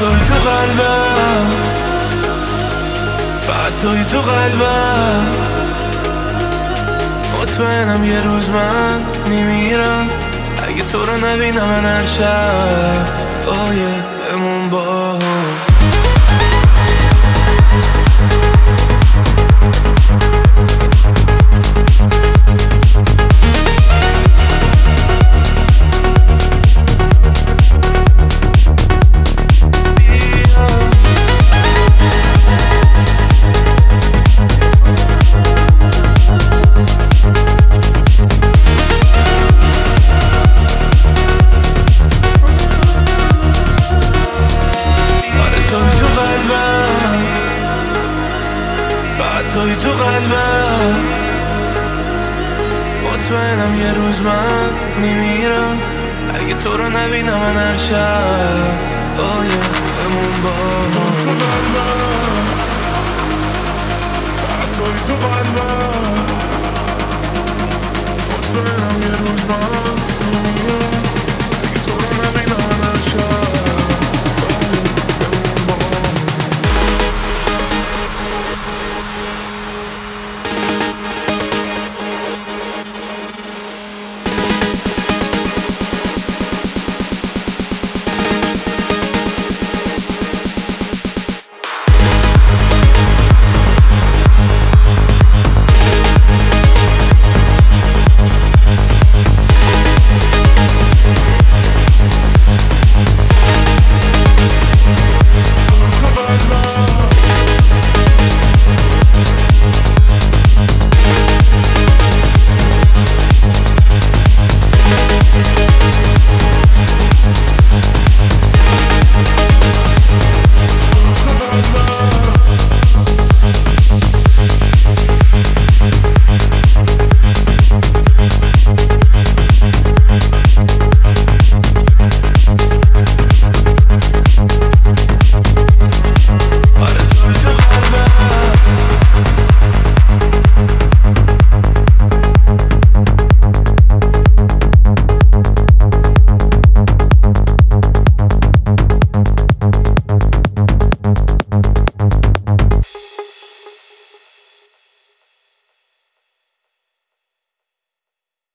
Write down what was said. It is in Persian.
توی تو قلبم، فقط توی تو قلبم. مطمئنم یه روز من میمیرم اگه تو رو نبینم من هر شب. بمون با هم. فقط توی تو قلبم. مطمئنم یه روز من میمیرم اگه تو رو نبینم من هر شب. بمون با هم. تو قلبم، فقط توی تو قلبم.